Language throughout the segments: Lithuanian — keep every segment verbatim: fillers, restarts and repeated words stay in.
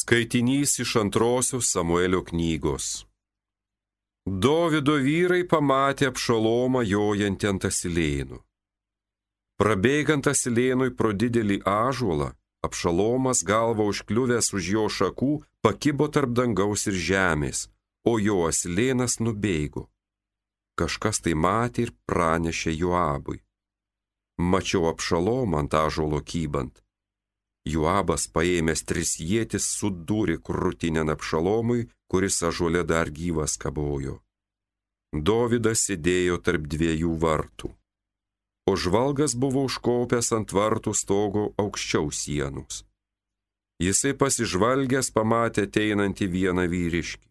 Skaitinys iš antrosios Samuelio knygos. Dovydo vyrai pamatė Abšalomą jojantį ant asilėnų. Prabėgant asilėnui pro didelį ąžuolą, Abšalomas galva užkliuvęs už jo šakų pakibo tarp dangaus ir žemės, o jo asilėnas nubėgo. Kažkas tai matė ir pranešė Joabui. Mačiau Abšalomą ant ąžuolo kybant. Joabas paėmęs tris ietis sudūrė krūtinėn Abšalomui, kuris ąžuole dar gyvas kabojo. Dovydas sėdėjo tarp dviejų vartų, o žvalgas buvo užkopęs ant vartų stogo aukščiau sienos. Jisai pasižvalgęs pamatė ateinantį vieną vyriškį.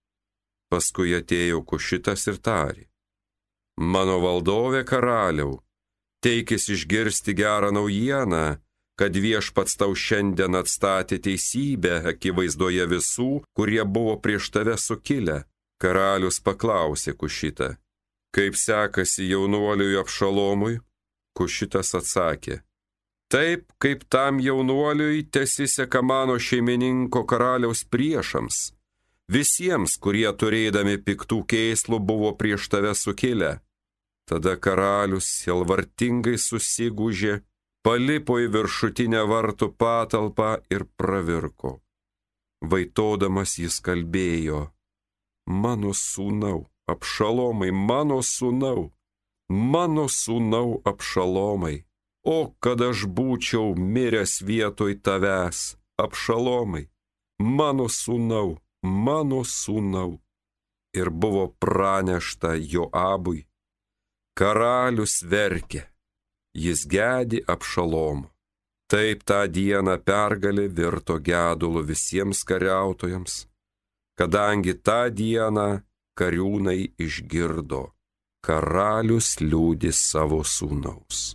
Paskui atėjo Kušitas ir tarė: Mano valdove karaliau, teikis išgirsti gerą naujieną, kad viešpats tau šiandien atstatė teisybę akivaizdoje visų, kurie buvo prieš tave sukilę. Karalius paklausė Kušitą: Kaip sekasi jaunuoliui Abšalomui? Kušitas atsakė: Taip, kaip tam jaunuoliui tesiseka mano šeimininko karaliaus priešams, visiems, kurie turėdami piktų kėslų buvo prieš tave sukilę. Tada karalius sielvartingai susigūžė, palipo į viršutinę vartų patalpą ir pravirko. Vaitodamas jis kalbėjo: Mano sūnau, Abšalomai, mano sūnau, mano sūnau Abšalomai, o kad aš būčiau miręs vietoj tavęs, Abšalomai, mano sūnau, mano sūnau. Ir buvo pranešta Joabui: Karalius verkė. Jis gedi Abšalomu. Taip tą dieną pergalė virto gedulu visiems kariautojams, kadangi tą dieną kariūnai išgirdo: Karalius liūdi savo sūnaus.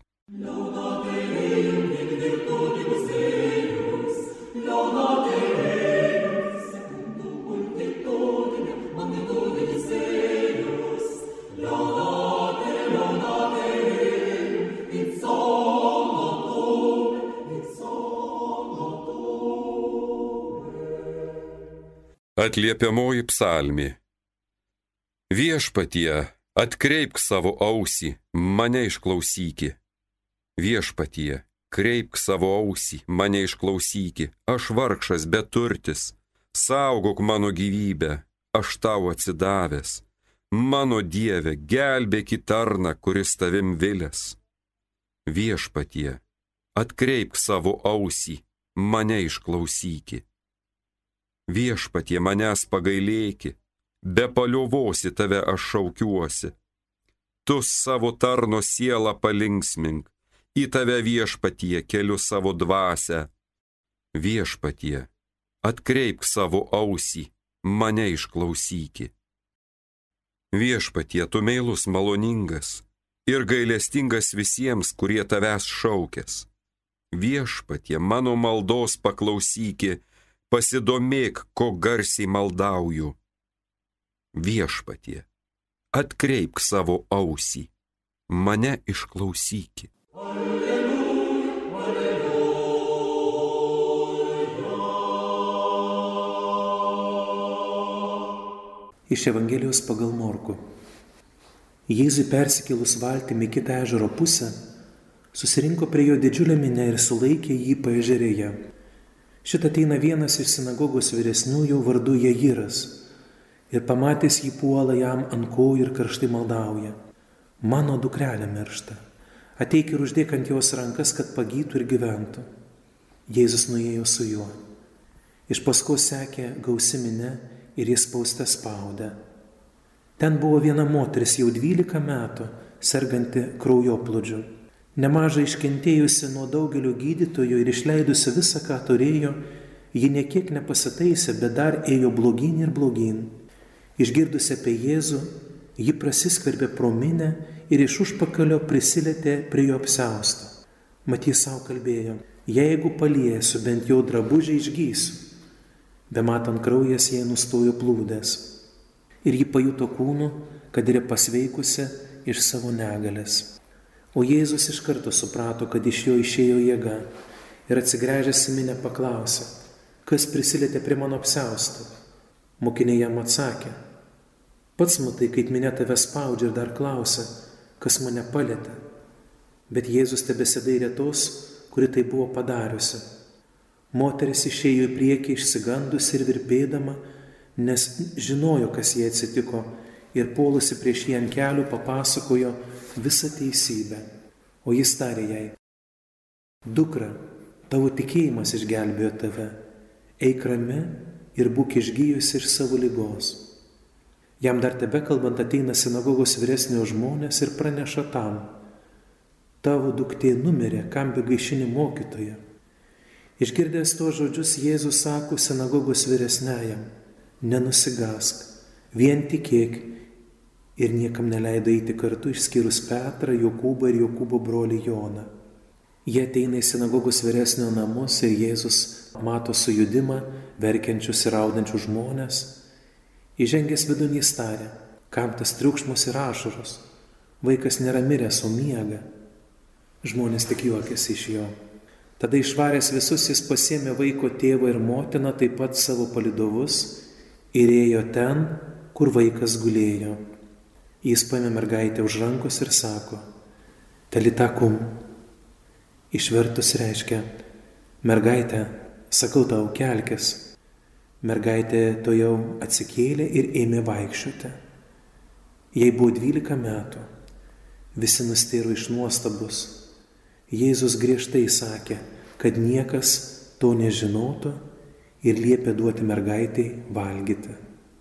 Atliepiamoji psalmė. Viešpatie, atkreipk savo ausį, mane išklausyki. Viešpatie, kreipk savo ausį, mane išklausyki, aš vargšas beturtis, saugok mano gyvybę, aš tau atsidavęs. Mano Dieve, gelbėk į tarną, kuris tavim vilęs. Viešpatie, atkreipk savo ausį, mane išklausyki. Viešpatie, manęs pagailėki, be paliovosi tave aš šaukiuosi. Tu savo tarno sielą palinksmink, į tave viešpatie keliu savo dvasią. Viešpatie, atkreipk savo ausį, mane išklausyki. Viešpatie, tu meilus maloningas ir gailestingas visiems, kurie tavęs šaukės. Viešpatie, mano maldos paklausyki, pasidomėk, ko garsiai maldauju. Viešpatie, atkreipk savo ausį, mane išklausyki. Alleluja, alleluja. Iš Evangelijos pagal Morkų. Jėzui persikėlus valtimi kitą ežero pusę, susirinko prie jo didžiulę minią ir sulaikė jį paežerėje. Šitą ateina vienas iš sinagogos vyresniųjų vardu Jairas ir pamatęs jį puola jam ant kojų ir karštai maldauja: Mano dukrelė miršta, ateik ir uždėk ant jos rankas, kad pagytų ir gyventų. Jėzus nuėjo su juo. Iš paskos sekė gausi minia ir jis spauste spaudė. Ten buvo viena moteris jau dvylika metų, serganti kraujoplūdžiu. Nemažai iškentėjusi nuo daugelio gydytojų ir išleidusi visą, ką turėjo, ji niekiek nepasitaisė, bet dar ėjo blogyn ir blogyn. Išgirdusi apie Jėzų, ji prasiskverbė pro minią ir iš užpakalio prisilietė prie jo apsiausto. Mat jis savo kalbėjo: Jeigu paliesiu bent jo drabužį, išgysiu. Bematant kraujas jai nustojo plūdęs. Ir ji pajuto kūnu, kad yra pasveikusi iš savo negalės. O Jėzus iš karto suprato, kad iš jo išėjo jėga ir atsigręžęs į minią paklausė: kas prisilietė prie mano apsiausto? Mokiniai jam atsakė, pats matai, kaip minia tave spaudžia ir dar klausia, kas mane palietė. Bet Jėzus tebesidairė tos, kuri tai buvo padariusi. Moteris išėjo į priekį išsigandusi ir virpėdama, nes žinojo, kas jai atsitiko, ir puolusi prieš jį ant kelių papasakojo visą teisybę. O jis tarė jai, dukra, tavo tikėjimas išgelbėjo tave, eik rami ir būk išgyjusi iš savo ligos. Jam dar tebekalbant ateina sinagogos vyresnio žmonės ir praneša tam, tavo duktė numirė, kam begaišini mokytoją. Išgirdęs tuos žodžius, Jėzus sako sinagogos vyresniajam, nenusigask, vien tikėk, ir niekam neleido eiti kartu, išskyrus Petrą, Jokūbą ir Jokūbo brolį Joną. Jie ateina į sinagogos vyresnio namus ir Jėzus mato sujudimą, verkiančius ir raudančius žmonės. Įžengęs vidun jis tarė, kam tas triukšmas ir ašaros, vaikas nėra miręs, o miega. Žmonės tik juokėsi iš jo. Tada išvaręs visus jis pasiėmė vaiko tėvą ir motiną, taip pat savo palydovus, ir ėjo ten, kur vaikas gulėjo. Jis paėmė mergaitę už rankos ir sako, talita kum. Išvertus reiškia, mergaitė, sakau tau, kelkis. Mergaitė tojau atsikėlė ir ėmė vaikščioti. Jai buvo dvylika metų. Visi nustėro iš nuostabos. Jėzus griežtai sakė, kad niekas to nežinotų ir liepė duoti mergaitei valgyti.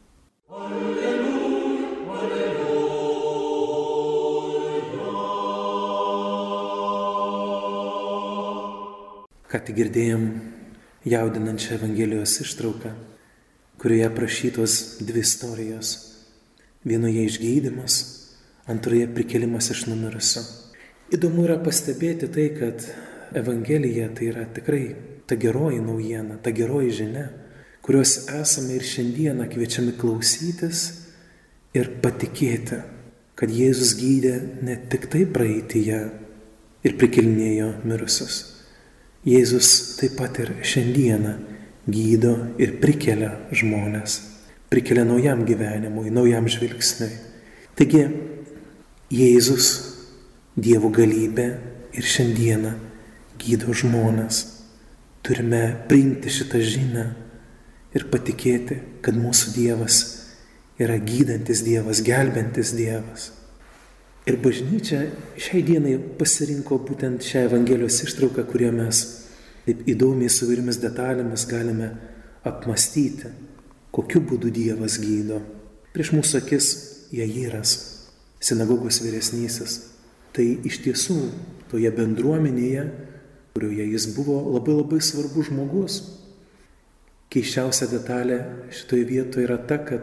Ką tik girdėjom jaudinančią Evangelijos ištrauką, kurioje aprašytos dvi istorijos. Vienoje išgydymas, antroje prikėlimas iš numirusio. Įdomu yra pastebėti tai, kad Evangelija tai yra tikrai ta geroji naujiena, ta geroji žinia, kurios esame ir šiandieną kviečiami klausytis ir patikėti, kad Jėzus gydė ne tik tai praeityje ir prikėlinėjo mirusius. Jėzus taip pat ir šiandieną gydo ir prikelia žmones, prikelia naujam gyvenimui, naujam žvilgsniui. Taigi, Jėzus, Dievo galybė ir šiandieną gydo žmones. Turime priimti šitą žinią ir patikėti, kad mūsų Dievas yra gydantis Dievas, gelbintis Dievas. Ir bažnyčia šiai dienai pasirinko būtent šią Evangelijos ištrauką, kurią mes taip įdomiai su įvairiomis detalėmis galime apmastyti, kokiu būdu Dievas gydo. Prieš mūsų akis Jairas, sinagogos vyresnysis. Tai iš tiesų toje bendruomenėje, kurioje jis buvo labai labai svarbus žmogus. Keisčiausia detalė šitoje vietoje yra ta, kad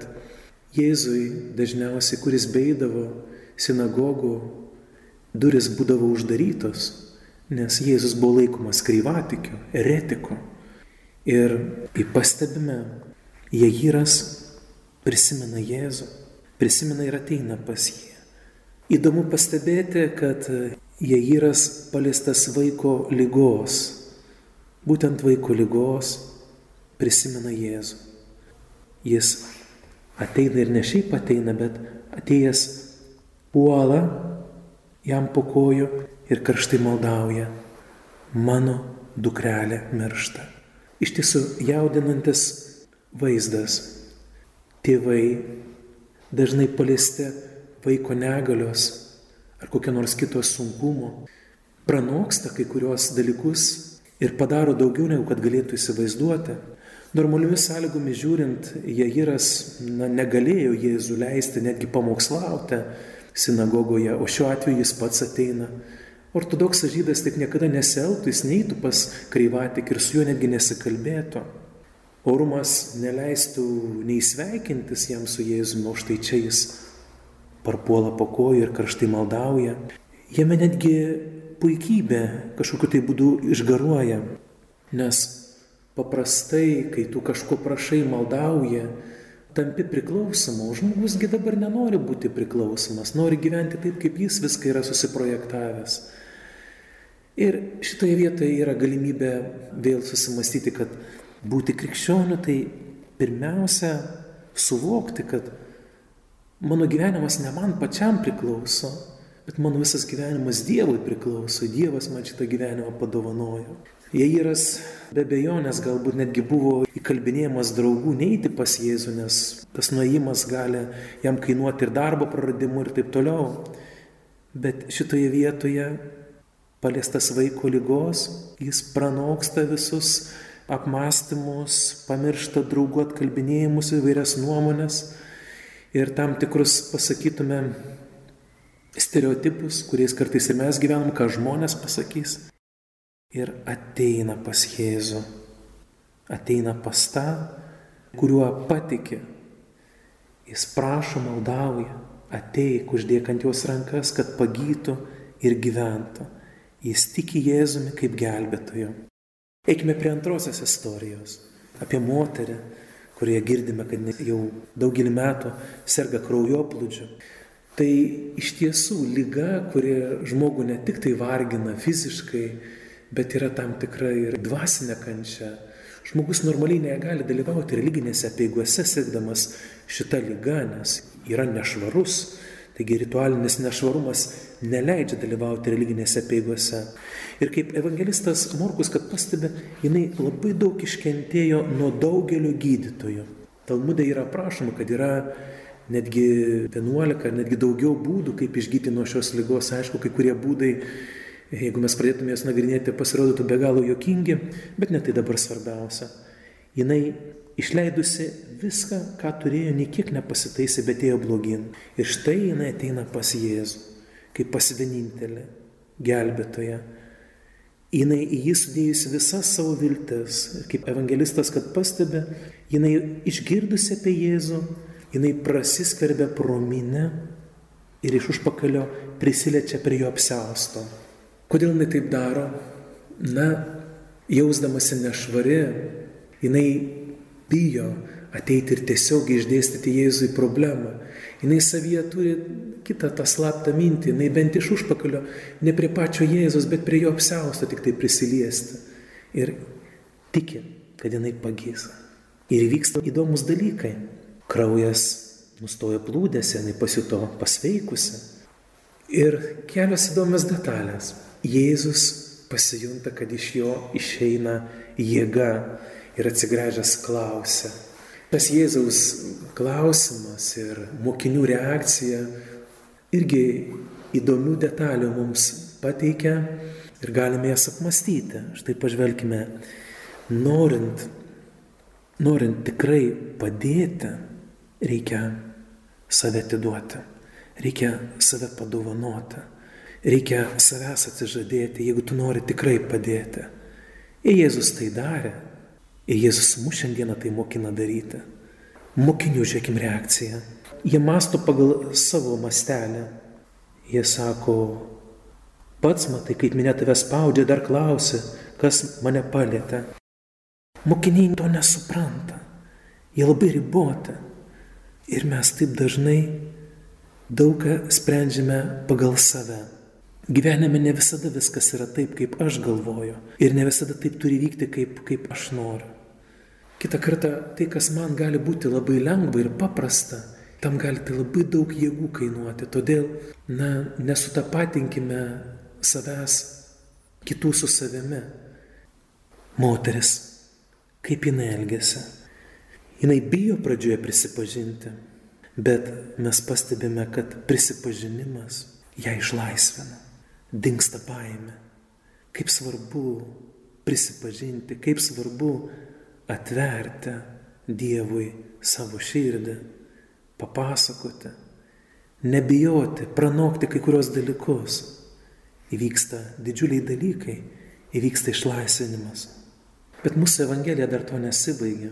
Jėzui dažniausiai, kuris beidavo sinagogų, duris būdavo uždarytos, nes Jėzus buvo laikomas kreivatikiu, eretiku. Ir kaip pastebime, Jairas prisimena Jėzų, prisimena ir ateina pas jį. Įdomu pastebėti, kad Jairas paliestas vaiko ligos, būtent vaiko ligos prisimena Jėzų. Jis ateina ir ne šiaip ateina, bet atėjęs puola jam po kojų ir karštai maldauja, mano dukrelė miršta. Iš tiesų jaudinantis vaizdas. Tėvai dažnai paliesti vaiko negalios ar kokio nors kito sunkumo, pranoksta kai kurios dalykus ir padaro daugiau, negu kad galėtų įsivaizduoti. Normaliomis sąlygomis žiūrint, Jairas na, negalėjo Jėzų leisti netgi pamokslauti sinagogoje, o šiuo atveju jis pats ateina. Ortodoksas žydas taip niekada nesielgtų, jis neįtų pas kreivatikį ir su juo netgi nesikalbėtų. Orumas neleistų nei sveikintis jam su Jėzumi, o štai čia jis parpuola po kojų ir karštai maldauja. Jame netgi puikybė kažkokiu tai būdu išgaruoja, nes paprastai, kai tu kažko prašai, maldauji, tampi priklausoma, o žmogusgi dabar nenori būti priklausomas, nori gyventi taip, kaip jis viską yra susiprojektavęs. Ir šitoje vietoje yra galimybė vėl susimastyti, kad Būti krikščioniu tai pirmiausia suvokti, kad mano gyvenimas ne man pačiam priklauso, bet mano visas gyvenimas Dievui priklauso. Dievas man šitą gyvenimą padovanojo. Jairas be abejonės galbūt netgi buvo įkalbinėjamas draugų neiti pas Jėzų, nes tas nuėjimas gali jam kainuoti ir darbo praradimu ir taip toliau. Bet šitoje vietoje, paliestas vaiko ligos, jis pranoksta visus apmąstymus, pamiršta draugų atkalbinėjimus, įvairias nuomonės ir tam tikrus, pasakytume, stereotipus, kuriais kartais ir mes gyvenam, ką žmonės pasakys. Ir ateina pas Jėzų, ateina pas tą, kuriuo patikė. Jis prašo, maldauja, ateik, uždėk ant jos rankas, kad pagytų ir gyventų. Jis tiki Jėzumi kaip gelbėtoju. Eikime prie antrosios istorijos, apie moterį, kurioje girdime, kad jau daugelį metų serga kraujoplūdžiu. Tai iš tiesų liga, kuri žmogų ne tik tai vargina fiziškai, bet yra tam tikra ir dvasinė kančia. Žmogus normaliai negali dalyvauti religinėse apeigose, sirgdamas šitą ligą, nes yra nešvarus. Taigi ritualinis nešvarumas neleidžia dalyvauti religinėse apeigose. Ir kaip evangelistas Morkus, kad pastebi, jinai labai daug iškentėjo nuo daugelio gydytojų. Talmude yra aprašoma, kad yra netgi vienuolika, netgi daugiau būdų, kaip išgyti nuo šios ligos. Aišku, kai kurie būdai, jeigu mes pradėtume jas nagrinėti, pasirodytų be galo juokingi, bet ne tai dabar svarbiausia. Jinai išleidusi viską, ką turėjo, nei kiek nepasitaisė, bet ėjo blogin. Ir štai jinai ateina pas Jėzų, kaip pas vienintelį gelbėtoją. Jinai į jį sudėjusi visas savo viltis. Kaip evangelistas, kad pastebi, jinai išgirdusi apie Jėzų, jinai prasiskverbia pro minią ir iš užpakalio prisiliečia prie jo apsiausto. Kodėl jinai taip daro? Na, jausdamasi nešvari, jinai bijo ateiti ir tiesiog išdėstyti Jėzui problemą. Jinai savyje turi kitą tą slaptą mintį, jinai bent iš užpakalio, ne prie pačio Jėzus, bet prie jo apsiausto tik tai prisiliesti. Ir tiki, kad jinai pagys. Ir vyksta įdomus dalykai. Kraujas nustojo plūdėsi, jinai pasijuto pasveikusi. Ir kelios įdomios detalės. Jėzus pasijunta, kad iš jo išeina jėga ir atsigręžęs klausia. Tas Jėzaus klausimas ir mokinių reakcija irgi įdomių detalių mums pateikia ir galime jas apmastyti. Štai pažvelkime, norint, norint tikrai padėti, reikia save atiduoti, reikia save padovanoti. Reikia savęs atsižadėti, jeigu tu nori tikrai padėti. Ir Jėzus tai darė. Ir Jėzus mus šiandieną tai mokina daryti. Mokinių, žiūrėkim, reakciją. Jie mąsto pagal savo mastelę. Jie sako, pats matai, kaip minia tave spaudžia, dar klausia, kas mane palietė. Mokiniai to nesupranta. Jie labai riboti. Ir mes taip dažnai daug ką sprendžiame pagal save. Gyvenime ne visada viskas yra taip, kaip aš galvoju. Ir ne visada taip turi vykti, kaip, kaip aš noriu. Kita kartą, tai, kas man gali būti labai lengva ir paprasta, tam gali tai labai daug jėgų kainuoti. Todėl, na, nesutapatinkime savęs kitų su savimi. Moteris, kaip jinai elgiasi? Jinai bijo pradžioje prisipažinti, bet mes pastebime, kad prisipažinimas ją išlaisvina. Dingsta baimė. Kaip svarbu prisipažinti, kaip svarbu atverti Dievui savo širdį, papasakoti, nebijoti, pranokti kai kurios dalykus. Įvyksta didžiuliai dalykai, įvyksta išlaisvinimas. Bet mūsų Evangelija dar to nesibaigia.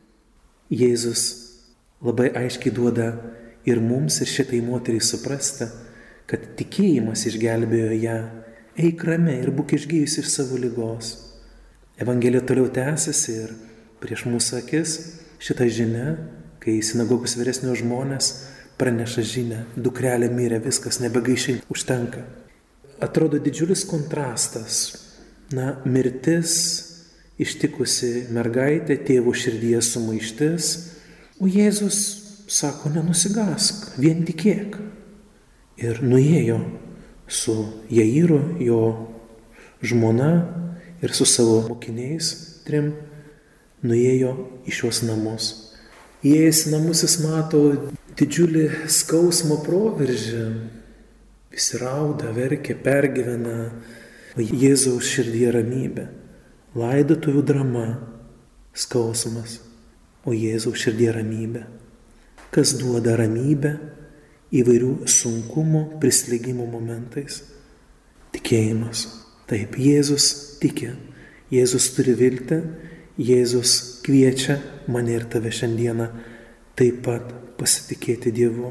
Jėzus labai aiškiai duoda ir mums, ir šitai moteriai suprasti, kad tikėjimas išgelbėjo ją, eik ramiai ir būk išgijusi iš savo ligos. Evangelija toliau tęsiasi ir prieš mūsų akis šitą žinią, kai sinagogos vyresnio žmonės praneša žinią, dukrelė mirė, viskas, nebegaišiai užtenka. Atrodo didžiulis kontrastas, na, mirtis ištikusi mergaitė, tėvo širdyje sumaištis, o Jėzus sako, nenusigask, vien tikėk. Ir nuėjo su Jairu, jo žmona ir su savo mokiniais trim, nuėjo į šios namus. Įėjęs į namus jis mato didžiulį skausmo proveržį. Visi rauda, verkia, pergyvena, o Jėzaus širdyje ramybė. Laidotuvių drama, skausmas, o Jėzaus širdyje ramybė. Kas duoda ramybę įvairių sunkumų, prislėgimo momentais? Tikėjimas. Taip, Jėzus tiki, Jėzus turi viltį, Jėzus kviečia mane ir tave šiandieną taip pat pasitikėti Dievu.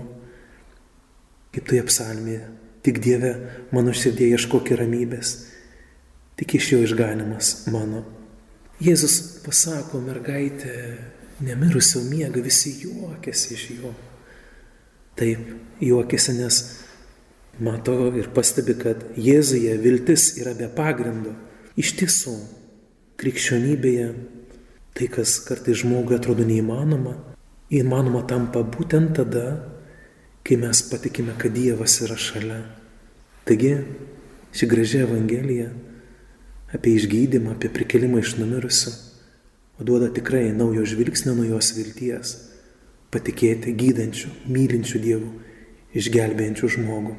Kaip toje psalmėje, tik Dieve mano širdėje ieškok ramybės, tik iš jo išganimas mano. Jėzus pasako, mergaitė nemirusio miega, visi juokiasi iš jo. Taip, juokiasi, nes mato ir pastebi, kad Jėzuje viltis yra be pagrindo. Iš tiesų, krikščionybėje tai, kas kartais žmogui atrodo neįmanoma, įmanoma tampa būtent tada, kai mes patikime, kad Dievas yra šalia. Taigi, ši graži Evangelija apie išgydymą, apie prikėlimą iš numirusių, duoda tikrai naujo žvilgsnio, naujos vilties, patikėti gydančių, mylinčių Dievų, išgelbėjančių žmogų.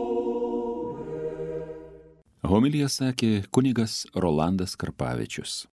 Homiliją sakė kunigas Rolandas Karpavičius.